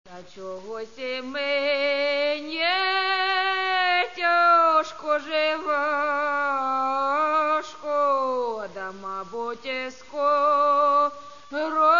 Та чогось і мені тяжко живе, шкода, мабуть, скоро